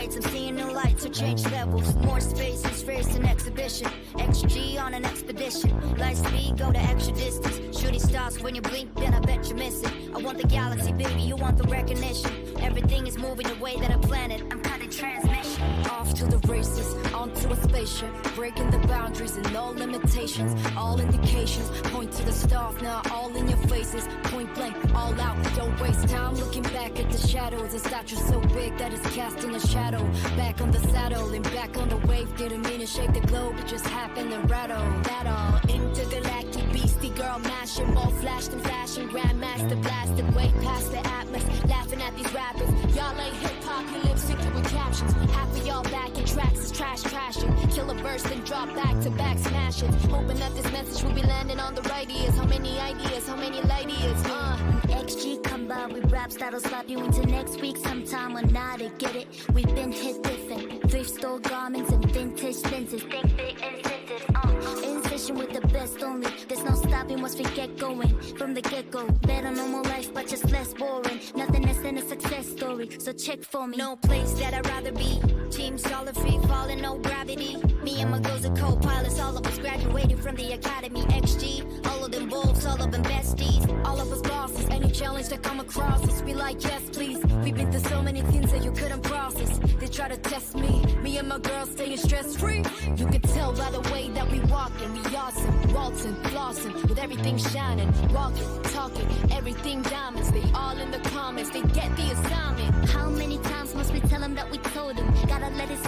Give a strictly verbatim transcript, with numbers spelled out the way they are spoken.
heights, I'm seeing new lights, so change levels. More space is first an exhibition. X G on an expedition. Light speed, go the extra distance. Shooting stars when you blink, then I bet you miss it. I want the galaxy, baby, you want the recognition. Everything is moving the way that I planned it. I'm cutting transmission. Off to the races, onto a spaceship, breaking the boundaries and all limitations. All indications point to the stars, now all in your faces. Point blank, all out, don't waste time looking back at the shadows. A statue so big that it's casting a shadow. Back on the saddle and back on the wave, didn't mean to shake the globe, it just happened and rattle. That all intergalactic beastie girl mashing, ball flashed and flashing, grandmaster blasted way past the atlas, laughing at these rappers. Y'all ain't hip-hop, you lip syncing with captions. Half of y'all back in tracks is trash crashing. Kill a verse then drop back to back smashing. Hoping that this message will be landing on the right ears. How many ideas, how many light years, uh X G come by with raps that'll slap you into next week sometime or not to get it. We've been hit different. Thrift store garments and vintage lenses. Think big incentives, uh Incision with the best only. There's no stopping once we get going. From the get-go, better normal life but just less boring. Nothing less than a success story, so check for me. No place that I'd rather be. Team solid, free falling, no gravity. Me and my girls are co-pilots, all of us graduated from the academy. X G, all of them wolves, all of them besties. all of us bosses, any challenge that come across us, be like, yes, please. We've been through so many things that you couldn't process. They try to test me, me and my girls staying stress-free. You can tell by the way that we walking, we awesome, waltzing, flossing, with everything shining, walking, talking, everything diamonds. They all in the comments, they get the assignment. How many times must we tell them that we told them? Gotta let it